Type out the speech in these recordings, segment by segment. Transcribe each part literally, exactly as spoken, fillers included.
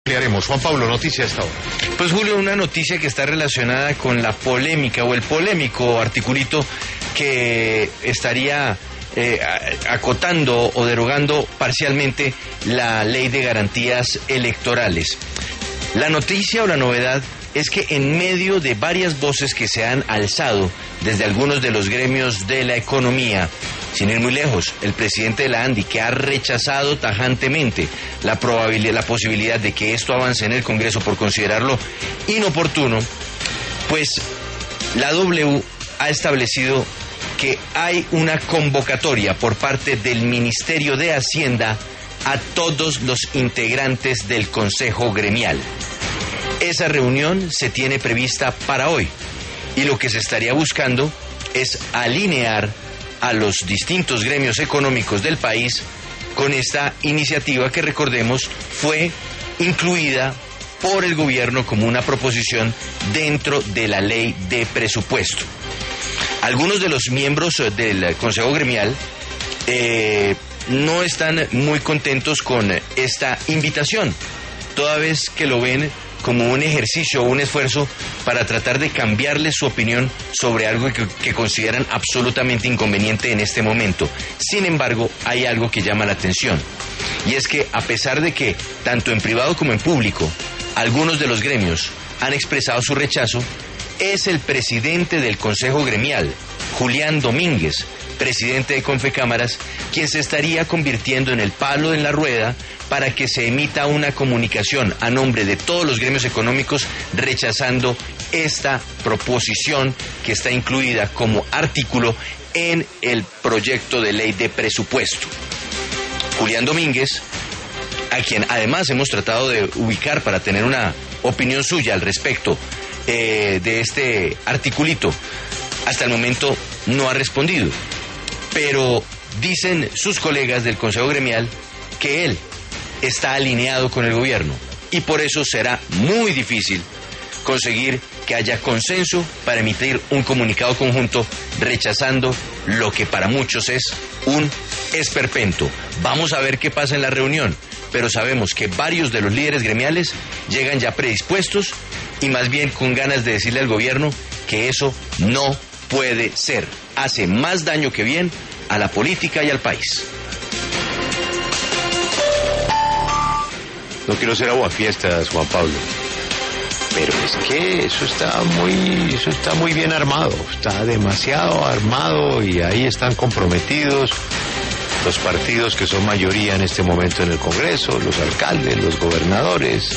ampliaremos. Juan Pablo, noticia hasta ahora. Pues Julio, una noticia que está relacionada con la polémica o el polémico articulito que estaría eh, acotando o derogando parcialmente la ley de garantías electorales. La noticia o la novedad es que en medio de varias voces que se han alzado desde algunos de los gremios de la economía, sin ir muy lejos, el presidente de la ANDI, que ha rechazado tajantemente la probabilidad, la posibilidad de que esto avance en el Congreso por considerarlo inoportuno, pues la W ha establecido que hay una convocatoria por parte del Ministerio de Hacienda a todos los integrantes del Consejo Gremial. Esa reunión se tiene prevista para hoy y lo que se estaría buscando es alinear a los distintos gremios económicos del país con esta iniciativa que, recordemos, fue incluida por el gobierno como una proposición dentro de la ley de presupuesto. Algunos de los miembros del Consejo Gremial eh, no están muy contentos con esta invitación, toda vez que lo ven como un ejercicio o un esfuerzo para tratar de cambiarle su opinión sobre algo que, que consideran absolutamente inconveniente en este momento. Sin embargo, hay algo que llama la atención, y es que a pesar de que, tanto en privado como en público, algunos de los gremios han expresado su rechazo, es el presidente del Consejo Gremial, Julián Domínguez, presidente de Confecámaras, quien se estaría convirtiendo en el palo en la rueda para que se emita una comunicación a nombre de todos los gremios económicos rechazando esta proposición que está incluida como artículo en el proyecto de ley de presupuesto. Julián Domínguez, a quien además hemos tratado de ubicar para tener una opinión suya al respecto eh, de este articulito, hasta el momento no ha respondido. Pero dicen sus colegas del Consejo Gremial que él está alineado con el gobierno y por eso será muy difícil conseguir que haya consenso para emitir un comunicado conjunto rechazando lo que para muchos es un esperpento. Vamos a ver qué pasa en la reunión, pero sabemos que varios de los líderes gremiales llegan ya predispuestos y más bien con ganas de decirle al gobierno que eso no puede ser. Hace más daño que bien a la política y al país. No quiero ser aguafiestas, Juan Pablo, pero es que eso está muy, eso está muy bien armado, está demasiado armado y ahí están comprometidos los partidos que son mayoría en este momento en el Congreso, los alcaldes, los gobernadores.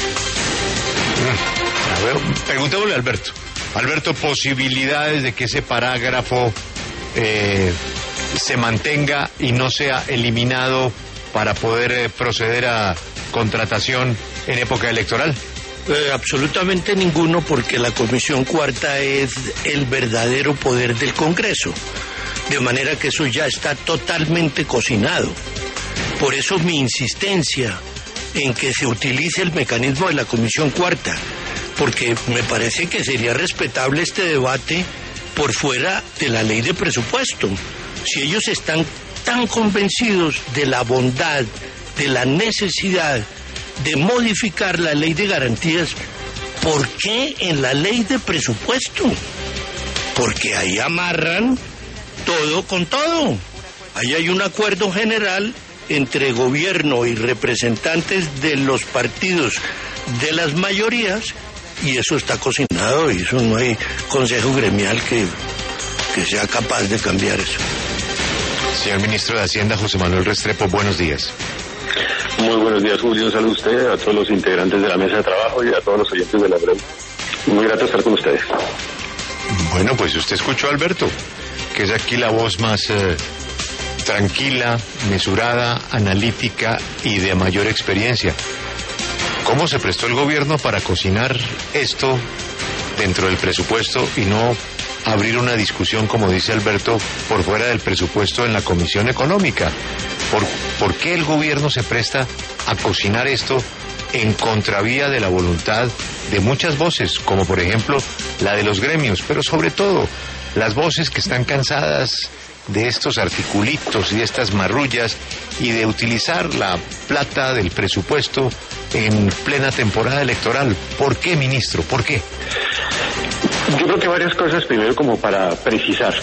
A ver, preguntémosle a Alberto. Alberto, posibilidades de que ese parágrafo eh, se mantenga y no sea eliminado para poder eh, proceder a contratación en época electoral. Eh, absolutamente ninguno, porque la Comisión Cuarta es el verdadero poder del Congreso, de manera que eso ya está totalmente cocinado. Por eso mi insistencia en que se utilice el mecanismo de la Comisión Cuarta, porque me parece que sería respetable este debate por fuera de la ley de presupuesto. Si ellos están tan convencidos de la bondad, de la necesidad de modificar la ley de garantías, ¿por qué en la ley de presupuesto? Porque ahí amarran todo con todo. Ahí hay un acuerdo general entre gobierno y representantes de los partidos de las mayorías, y eso está cocinado, y eso no hay consejo gremial que, que sea capaz de cambiar eso. Señor Ministro de Hacienda, José Manuel Restrepo, buenos días. Muy buenos días, Julio. Un saludo a usted, a todos los integrantes de la mesa de trabajo y a todos los oyentes de la breve. Muy grato estar con ustedes. Bueno, pues usted escuchó a Alberto, que es aquí la voz más eh, tranquila, mesurada, analítica y de mayor experiencia. ¿Cómo se prestó el gobierno para cocinar esto dentro del presupuesto y no abrir una discusión, como dice Alberto, por fuera del presupuesto en la Comisión Económica? ¿Por, ¿Por qué el gobierno se presta a cocinar esto en contravía de la voluntad de muchas voces, como por ejemplo la de los gremios, pero sobre todo las voces que están cansadas de estos articulitos y de estas marrullas y de utilizar la plata del presupuesto en plena temporada electoral. ¿Por qué, ministro? ¿Por qué? Yo creo que varias cosas, primero como para precisar.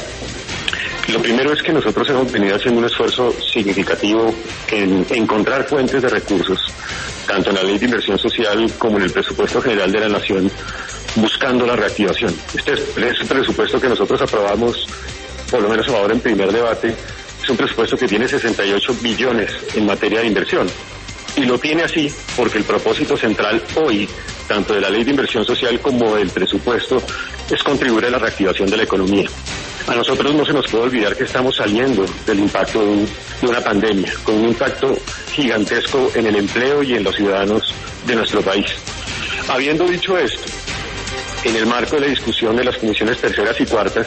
Lo primero es que nosotros hemos venido haciendo un esfuerzo significativo en encontrar fuentes de recursos, tanto en la Ley de Inversión Social como en el Presupuesto General de la Nación, buscando la reactivación. Este, este presupuesto que nosotros aprobamos, por lo menos ahora en primer debate, es un presupuesto que tiene sesenta y ocho billones en materia de inversión. Y lo tiene así porque el propósito central hoy, tanto de la Ley de Inversión Social como del presupuesto, es contribuir a la reactivación de la economía. A nosotros no se nos puede olvidar que estamos saliendo del impacto de, un, de una pandemia, con un impacto gigantesco en el empleo y en los ciudadanos de nuestro país. Habiendo dicho esto, en el marco de la discusión de las comisiones terceras y cuartas,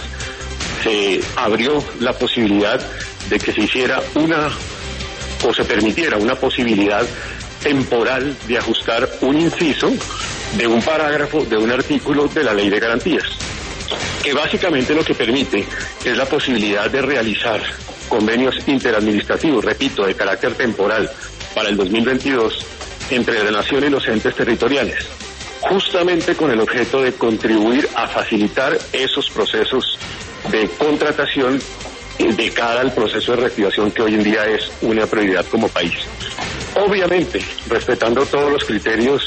se abrió la posibilidad de que se hiciera una, o se permitiera una posibilidad temporal de ajustar un inciso de un parágrafo de un artículo de la Ley de Garantías, que básicamente lo que permite es la posibilidad de realizar convenios interadministrativos, repito, de carácter temporal para el dos mil veintidós entre la Nación y los entes territoriales, justamente con el objeto de contribuir a facilitar esos procesos de contratación de cara al proceso de reactivación que hoy en día es una prioridad como país. Obviamente, respetando todos los criterios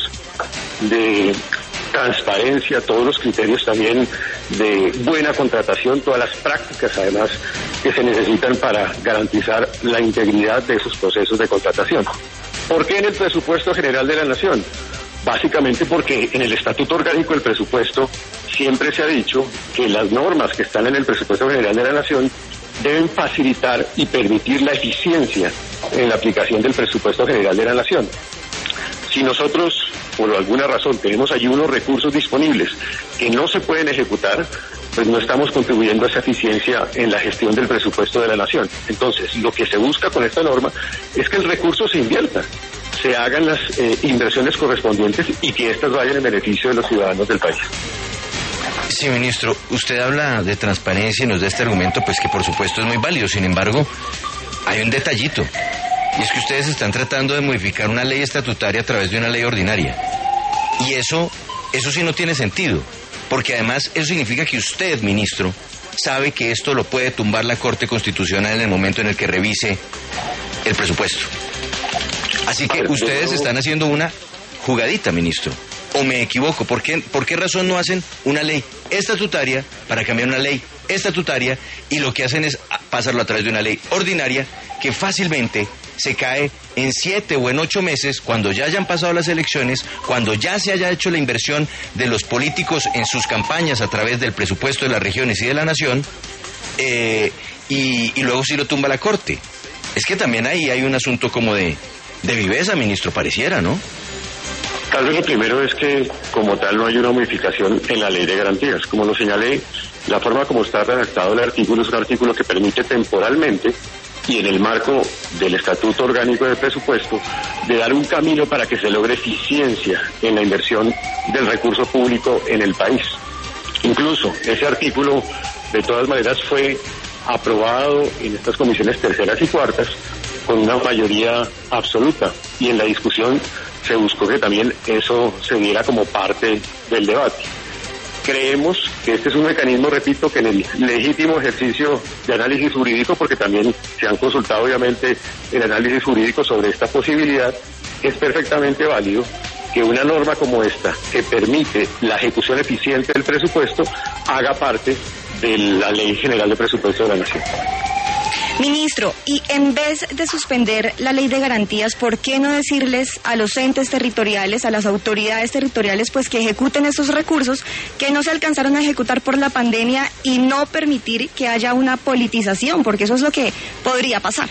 de transparencia, todos los criterios también de buena contratación, todas las prácticas además que se necesitan para garantizar la integridad de esos procesos de contratación. ¿Por qué en el Presupuesto General de la Nación? Básicamente porque en el Estatuto Orgánico del Presupuesto siempre se ha dicho que las normas que están en el Presupuesto General de la Nación deben facilitar y permitir la eficiencia en la aplicación del Presupuesto General de la Nación. Si nosotros, por alguna razón, tenemos allí unos recursos disponibles que no se pueden ejecutar, pues no estamos contribuyendo a esa eficiencia en la gestión del presupuesto de la Nación. Entonces, lo que se busca con esta norma es que el recurso se invierta, se hagan las eh, inversiones correspondientes y que éstas vayan en beneficio de los ciudadanos del país. Sí, ministro, usted habla de transparencia y nos da este argumento, pues que por supuesto es muy válido. Sin embargo, hay un detallito, y es que ustedes están tratando de modificar una ley estatutaria a través de una ley ordinaria. Y eso, eso sí no tiene sentido, porque además eso significa que usted, ministro, sabe que esto lo puede tumbar la Corte Constitucional en el momento en el que revise el presupuesto. Así que ustedes están haciendo una jugadita, ministro. ¿O me equivoco? ¿Por qué, ¿Por qué razón no hacen una ley estatutaria para cambiar una ley estatutaria y lo que hacen es pasarlo a través de una ley ordinaria que fácilmente se cae en siete o en ocho meses cuando ya hayan pasado las elecciones, cuando ya se haya hecho la inversión de los políticos en sus campañas a través del presupuesto de las regiones y de la nación, eh, y, y luego sí lo tumba la Corte? Es que también ahí hay un asunto como de, de viveza, ministro, pareciera, ¿no? Tal vez lo primero es que, como tal, no hay una modificación en la Ley de Garantías. Como lo señalé, la forma como está redactado el artículo es un artículo que permite temporalmente, y en el marco del Estatuto Orgánico del Presupuesto, de dar un camino para que se logre eficiencia en la inversión del recurso público en el país. Incluso ese artículo, de todas maneras, fue aprobado en estas comisiones terceras y cuartas con una mayoría absoluta, y en la discusión se buscó que también eso se diera como parte del debate. Creemos que este es un mecanismo, repito, que en el legítimo ejercicio de análisis jurídico, porque también se han consultado obviamente el análisis jurídico sobre esta posibilidad, es perfectamente válido que una norma como esta, que permite la ejecución eficiente del presupuesto, haga parte de la Ley General de Presupuesto de la Nación. Ministro, y en vez de suspender la ley de garantías, ¿por qué no decirles a los entes territoriales, a las autoridades territoriales, pues que ejecuten esos recursos que no se alcanzaron a ejecutar por la pandemia y no permitir que haya una politización? Porque eso es lo que podría pasar.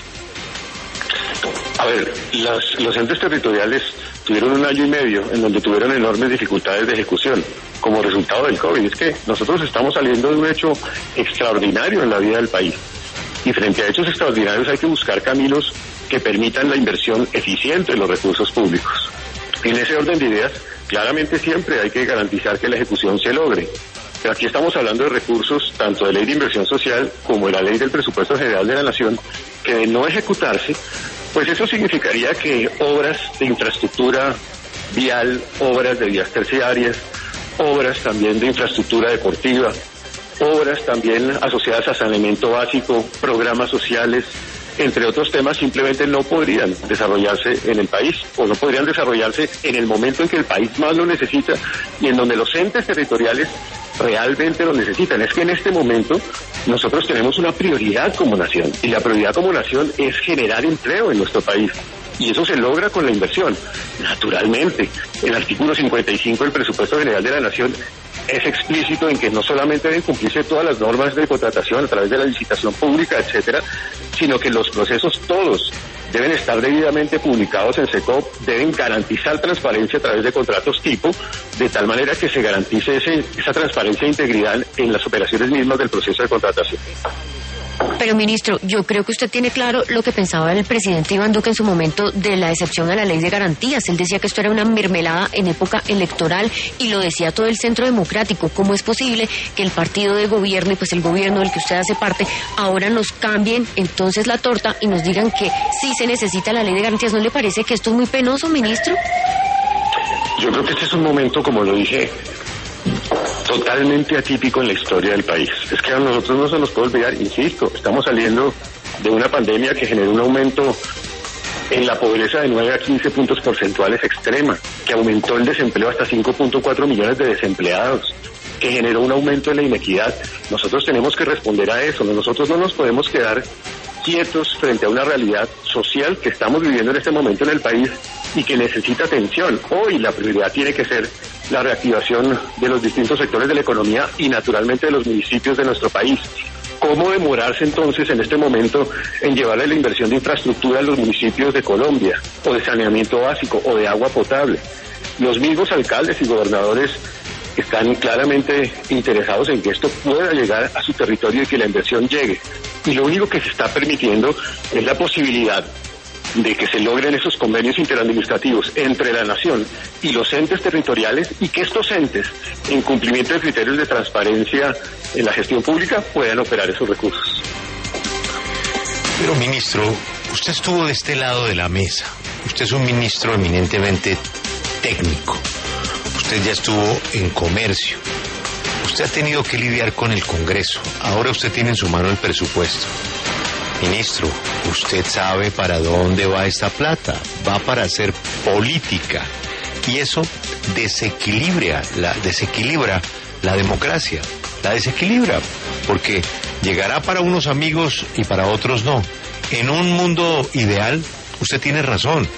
A ver, las, los entes territoriales tuvieron un año y medio en donde tuvieron enormes dificultades de ejecución como resultado del COVID. Es que nosotros estamos saliendo de un hecho extraordinario en la vida del país. Y frente a hechos extraordinarios hay que buscar caminos que permitan la inversión eficiente de los recursos públicos. En ese orden de ideas, claramente siempre hay que garantizar que la ejecución se logre. Pero aquí estamos hablando de recursos tanto de Ley de Inversión Social como de la Ley del Presupuesto General de la Nación, que de no ejecutarse Pues eso significaría que obras de infraestructura vial, obras de vías terciarias, obras también de infraestructura deportiva, obras también asociadas a saneamiento básico, programas sociales, entre otros temas, simplemente no podrían desarrollarse en el país, o no podrían desarrollarse en el momento en que el país más lo necesita y en donde los entes territoriales realmente lo necesitan. Es que en este momento nosotros tenemos una prioridad como nación, y la prioridad como nación es generar empleo en nuestro país. Y eso se logra con la inversión. Naturalmente, el artículo cincuenta y cinco del Presupuesto General de la Nación es explícito en que no solamente deben cumplirse todas las normas de contratación a través de la licitación pública, etcétera, sino que los procesos todos deben estar debidamente publicados en SECOP, deben garantizar transparencia a través de contratos tipo, de tal manera que se garantice ese, esa transparencia e integridad en las operaciones mismas del proceso de contratación. Pero, ministro, yo creo que usted tiene claro lo que pensaba el presidente Iván Duque en su momento de la excepción a la ley de garantías. Él decía que esto era una mermelada en época electoral y lo decía todo el Centro Democrático. ¿Cómo es posible que el partido de gobierno y pues el gobierno del que usted hace parte ahora nos cambien entonces la torta y nos digan que sí se necesita la ley de garantías? ¿No le parece que esto es muy penoso, ministro? Yo creo que este es un momento, como lo dije, totalmente atípico en la historia del país. Es que a nosotros no se nos puede olvidar, insisto, estamos saliendo de una pandemia que generó un aumento en la pobreza de nueve a quince puntos porcentuales extrema, que aumentó el desempleo hasta cinco punto cuatro millones de desempleados, que generó un aumento en la inequidad. Nosotros tenemos que responder a eso, nosotros no nos podemos quedar quietos frente a una realidad social que estamos viviendo en este momento en el país y que necesita atención. Hoy la prioridad tiene que ser la reactivación de los distintos sectores de la economía y naturalmente de los municipios de nuestro país. ¿Cómo demorarse entonces en este momento en llevarle la inversión de infraestructura a los municipios de Colombia, o de saneamiento básico, o de agua potable? Los mismos alcaldes y gobernadores están claramente interesados en que esto pueda llegar a su territorio y que la inversión llegue. Y lo único que se está permitiendo es la posibilidad de que se logren esos convenios interadministrativos entre la nación y los entes territoriales, y que estos entes, en cumplimiento de criterios de transparencia en la gestión pública, puedan operar esos recursos. Pero, ministro, usted estuvo de este lado de la mesa. Usted es un ministro eminentemente técnico. Usted ya estuvo en comercio. Usted ha tenido que lidiar con el Congreso. Ahora usted tiene en su mano el presupuesto. Ministro, usted sabe para dónde va esta plata. Va para hacer política. Y eso desequilibra la, desequilibra la democracia. La desequilibra. Porque llegará para unos amigos y para otros no. En un mundo ideal, usted tiene razón.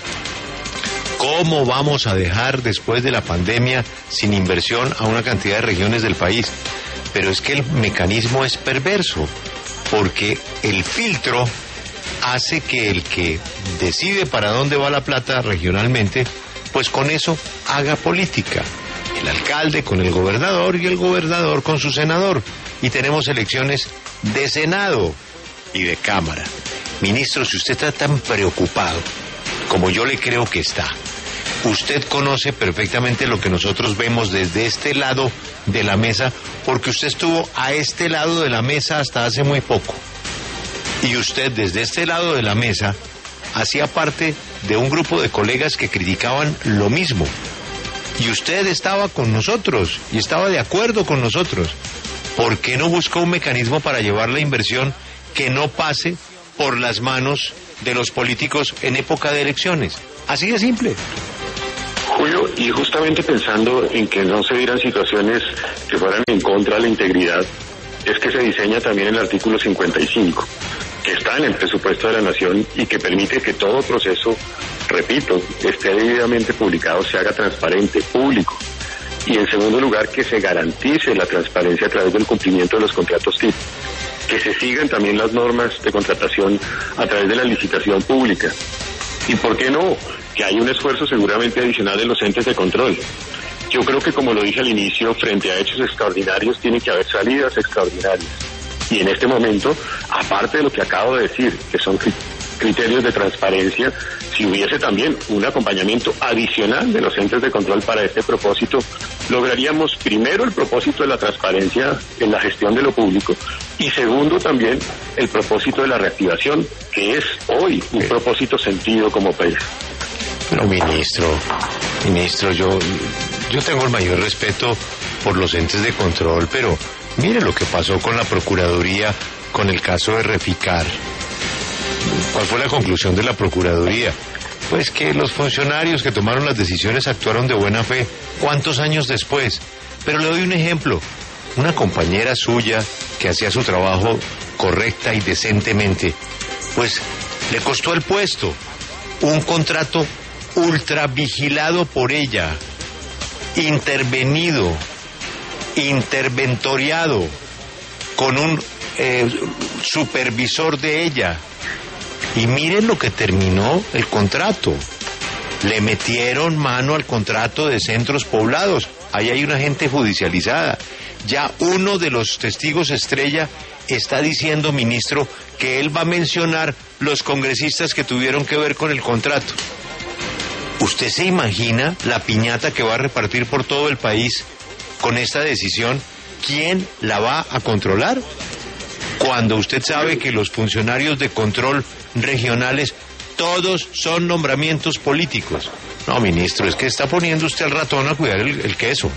¿Cómo vamos a dejar después de la pandemia sin inversión a una cantidad de regiones del país? Pero es que el mecanismo es perverso, porque el filtro hace que el que decide para dónde va la plata regionalmente, pues con eso haga política. El alcalde con el gobernador y el gobernador con su senador. Y tenemos elecciones de Senado y de Cámara. Ministro, si usted está tan preocupado como yo le creo que está, usted conoce perfectamente lo que nosotros vemos desde este lado de la mesa, porque usted estuvo a este lado de la mesa hasta hace muy poco. Y usted desde este lado de la mesa hacía parte de un grupo de colegas que criticaban lo mismo. Y usted estaba con nosotros y estaba de acuerdo con nosotros. ¿Por qué no buscó un mecanismo para llevar la inversión que no pase por las manos de los políticos en época de elecciones? Así de simple. Julio, y justamente pensando en que no se dieran situaciones que fueran en contra de la integridad, es que se diseña también el artículo cincuenta y cinco, que está en el presupuesto de la Nación y que permite que todo proceso, repito, esté debidamente publicado, se haga transparente, público. Y en segundo lugar, que se garantice la transparencia a través del cumplimiento de los contratos tipo, que se sigan también las normas de contratación a través de la licitación pública. ¿Y por qué no? Que hay un esfuerzo seguramente adicional de los entes de control. Yo creo que, como lo dije al inicio, frente a hechos extraordinarios tienen que haber salidas extraordinarias. Y en este momento, aparte de lo que acabo de decir, que son criterios de transparencia, si hubiese también un acompañamiento adicional de los entes de control para este propósito, lograríamos primero el propósito de la transparencia en la gestión de lo público y segundo también el propósito de la reactivación, que es hoy un propósito sentido como país. Pero ministro, ministro, yo, yo tengo el mayor respeto por los entes de control, pero mire lo que pasó con la Procuraduría con el caso de Reficar. ¿Cuál fue la conclusión de la Procuraduría? Pues que los funcionarios que tomaron las decisiones actuaron de buena fe. ¿Cuántos años después? Pero le doy un ejemplo. Una compañera suya que hacía su trabajo correcta y decentemente, pues le costó el puesto. Un contrato ultra vigilado por ella, intervenido, interventoriado, con un eh, supervisor de ella. Y miren lo que terminó el contrato. Le metieron mano al contrato de centros poblados. Ahí hay una gente judicializada. Ya uno de los testigos estrella está diciendo, ministro, que él va a mencionar los congresistas que tuvieron que ver con el contrato. ¿Usted se imagina la piñata que va a repartir por todo el país con esta decisión? ¿Quién la va a controlar? Cuando usted sabe que los funcionarios de control regionales todos son nombramientos políticos. No, ministro, es que está poniendo usted al ratón a cuidar el, el queso.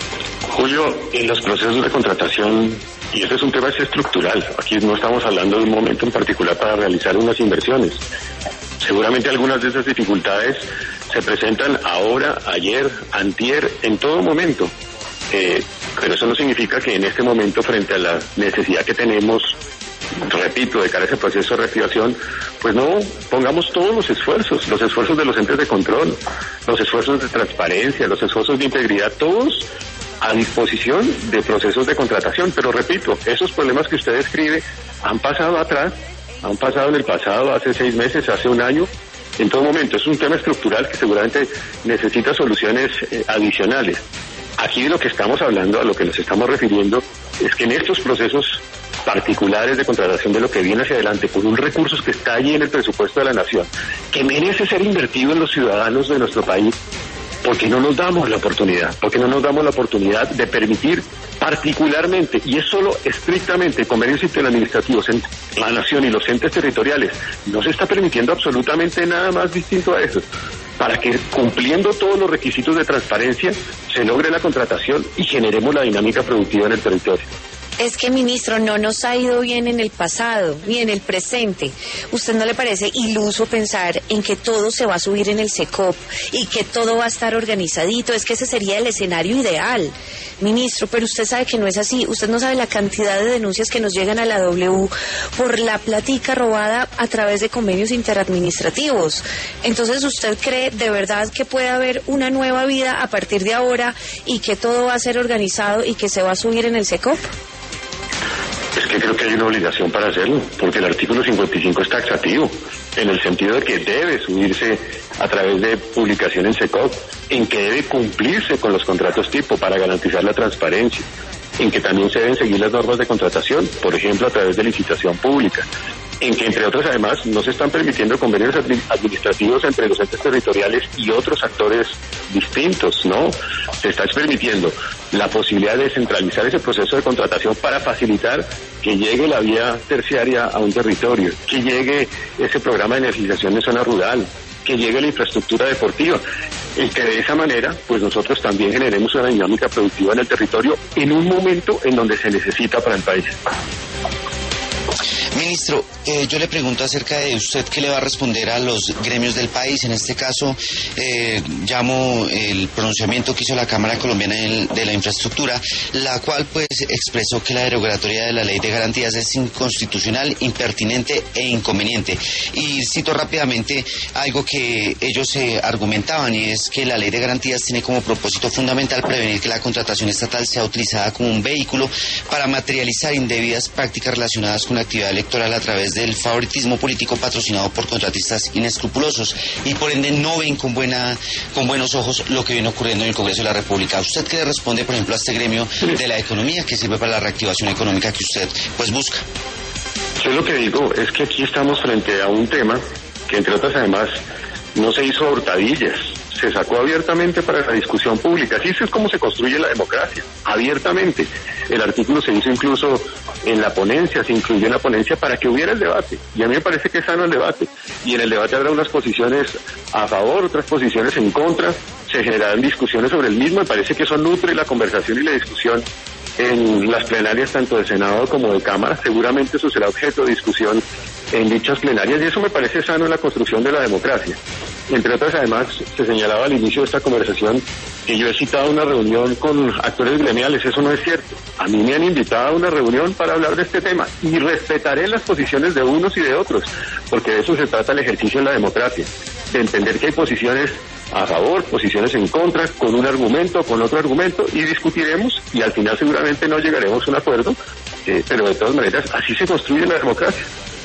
Julio, en los procesos de contratación, y este es un tema estructural, aquí no estamos hablando de un momento en particular para realizar unas inversiones. Seguramente algunas de esas dificultades se presentan ahora, ayer, antier, en todo momento. Eh, pero eso no significa que en este momento, frente a la necesidad que tenemos, repito, de cara a ese proceso de reactivación, pues no pongamos todos los esfuerzos, los esfuerzos de los entes de control, los esfuerzos de transparencia, los esfuerzos de integridad, todos a disposición de procesos de contratación. Pero repito, esos problemas que usted describe han pasado atrás, han pasado en el pasado, hace seis meses, hace un año, en todo momento. Es un tema estructural que seguramente necesita soluciones eh, adicionales. Aquí de lo que estamos hablando, a lo que nos estamos refiriendo, es que en estos procesos particulares de contratación de lo que viene hacia adelante, por un recurso que está allí en el presupuesto de la nación, que merece ser invertido en los ciudadanos de nuestro país, porque no nos damos la oportunidad, porque no nos damos la oportunidad de permitir particularmente, y es solo estrictamente convenios interadministrativos en la nación y los entes territoriales, no se está permitiendo absolutamente nada más distinto a eso, para que cumpliendo todos los requisitos de transparencia se logre la contratación y generemos la dinámica productiva en el territorio. Es que, ministro, no nos ha ido bien en el pasado ni en el presente. ¿Usted no le parece iluso pensar en que todo se va a subir en el SECOP y que todo va a estar organizadito? Es que ese sería el escenario ideal, ministro, pero usted sabe que no es así. Usted no sabe la cantidad de denuncias que nos llegan a la W por la platica robada a través de convenios interadministrativos. Entonces, ¿usted cree de verdad que puede haber una nueva vida a partir de ahora y que todo va a ser organizado y que se va a subir en el SECOP? Es que creo que hay una obligación para hacerlo, porque el artículo cincuenta y cinco es taxativo, en el sentido de que debe subirse a través de publicación en SECOP, en que debe cumplirse con los contratos tipo para garantizar la transparencia, en que también se deben seguir las normas de contratación, por ejemplo, a través de licitación pública, en que, entre otras, además, no se están permitiendo convenios administrativos entre los entes territoriales y otros actores distintos, ¿no? Se está permitiendo la posibilidad de centralizar ese proceso de contratación para facilitar que llegue la vía terciaria a un territorio, que llegue ese programa de energización en zona rural, que llegue la infraestructura deportiva, y que de esa manera, pues nosotros también generemos una dinámica productiva en el territorio en un momento en donde se necesita para el país. Ministro, eh, yo le pregunto acerca de usted qué le va a responder a los gremios del país. En este caso, eh, llamo el pronunciamiento que hizo la Cámara Colombiana de la Infraestructura, la cual pues expresó que la derogatoria de la Ley de Garantías es inconstitucional, impertinente e inconveniente. Y cito rápidamente algo que ellos eh, argumentaban, y es que la Ley de Garantías tiene como propósito fundamental prevenir que la contratación estatal sea utilizada como un vehículo para materializar indebidas prácticas relacionadas con la actividad electoral a través del favoritismo político patrocinado por contratistas inescrupulosos, y por ende no ven con buena con buenos ojos lo que viene ocurriendo en el Congreso de la República. ¿Usted qué le responde, por ejemplo, a este gremio de la economía que sirve para la reactivación económica que usted pues busca? Yo lo que digo es que aquí estamos frente a un tema que, entre otras, además, no se hizo a hurtadillas, se sacó abiertamente para la discusión pública. Así es como se construye la democracia, abiertamente. El artículo se hizo incluso en la ponencia, se incluyó en la ponencia para que hubiera el debate. Y a mí me parece que es sano el debate. Y en el debate habrá unas posiciones a favor, otras posiciones en contra, se generarán discusiones sobre el mismo. Me parece que eso nutre la conversación y la discusión en las plenarias tanto de Senado como de Cámara. Seguramente eso será objeto de discusión en dichas plenarias y eso me parece sano en la construcción de la democracia. Entre otras, además, se señalaba al inicio de esta conversación que yo he citado una reunión con actores gremiales. Eso no es cierto. A mí me han invitado a una reunión para hablar de este tema y respetaré las posiciones de unos y de otros, porque de eso se trata el ejercicio de la democracia, de entender que hay posiciones a favor, posiciones en contra, con un argumento, con otro argumento, y discutiremos y al final seguramente no llegaremos a un acuerdo, eh, pero de todas maneras así se construye la democracia.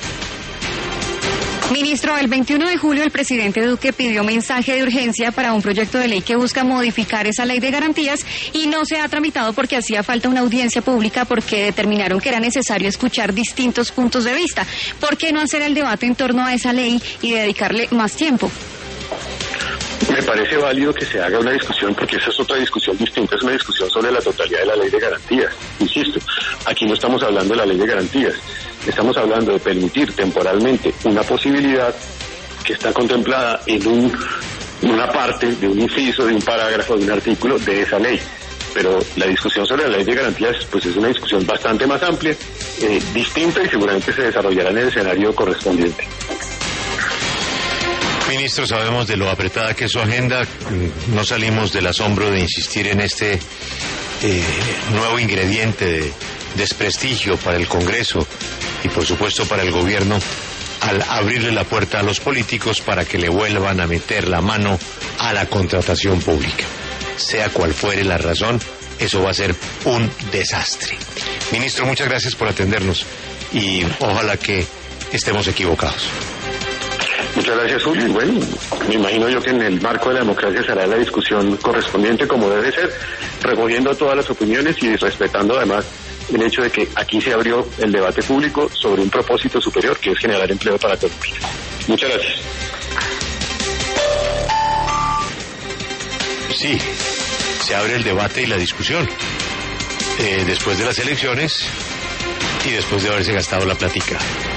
Ministro, el veintiuno de julio el presidente Duque pidió mensaje de urgencia para un proyecto de ley que busca modificar esa ley de garantías y no se ha tramitado porque hacía falta una audiencia pública porque determinaron que era necesario escuchar distintos puntos de vista. ¿Por qué no hacer el debate en torno a esa ley y dedicarle más tiempo? Me parece válido que se haga una discusión porque esa es otra discusión distinta, es una discusión sobre la totalidad de la ley de garantías. Insisto, aquí no estamos hablando de la ley de garantías, estamos hablando de permitir temporalmente una posibilidad que está contemplada en un, una parte de un inciso, de un parágrafo, de un artículo de esa ley. Pero la discusión sobre la ley de garantías pues es una discusión bastante más amplia, eh, distinta y seguramente se desarrollará en el escenario correspondiente. Ministro, sabemos de lo apretada que es su agenda, no salimos del asombro de insistir en este eh, nuevo ingrediente de desprestigio para el Congreso y por supuesto para el gobierno al abrirle la puerta a los políticos para que le vuelvan a meter la mano a la contratación pública. Sea cual fuere la razón, eso va a ser un desastre. Ministro, muchas gracias por atendernos y ojalá que estemos equivocados. Muchas gracias, Julio. Y bueno, me imagino yo que en el marco de la democracia será la discusión correspondiente como debe ser, recogiendo todas las opiniones y respetando además el hecho de que aquí se abrió el debate público sobre un propósito superior que es generar empleo para Colombia. Muchas gracias. Sí, se abre el debate y la discusión eh, después de las elecciones y después de haberse gastado la plática.